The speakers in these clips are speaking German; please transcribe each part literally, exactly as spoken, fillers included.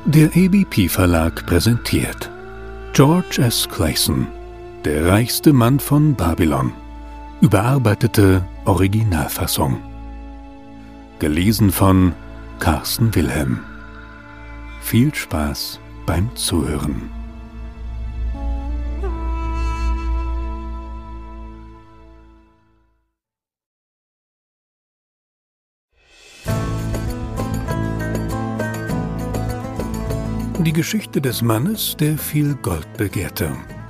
Der A B P-Verlag präsentiert George S. Clason, der reichste Mann von Babylon. Überarbeitete Originalfassung. Gelesen von Carsten Wilhelm. Viel Spaß beim Zuhören. Die Geschichte des Mannes, der viel Gold begehrte.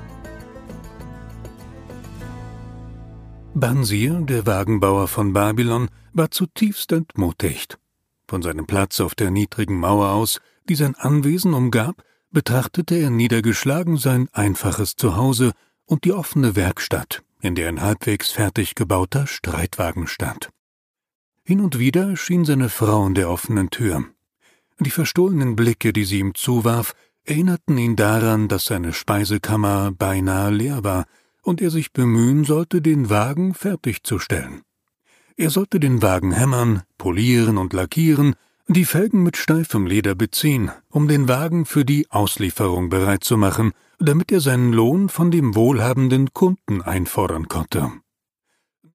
Bansir, der Wagenbauer von Babylon, war zutiefst entmutigt. Von seinem Platz auf der niedrigen Mauer aus, die sein Anwesen umgab, betrachtete er niedergeschlagen sein einfaches Zuhause und die offene Werkstatt, in der ein halbwegs fertig gebauter Streitwagen stand. Hin und wieder schien seine Frau in der offenen Tür. Die verstohlenen Blicke, die sie ihm zuwarf, erinnerten ihn daran, dass seine Speisekammer beinahe leer war und er sich bemühen sollte, den Wagen fertigzustellen. Er sollte den Wagen hämmern, polieren und lackieren, die Felgen mit steifem Leder beziehen, um den Wagen für die Auslieferung bereit zu machen, damit er seinen Lohn von dem wohlhabenden Kunden einfordern konnte.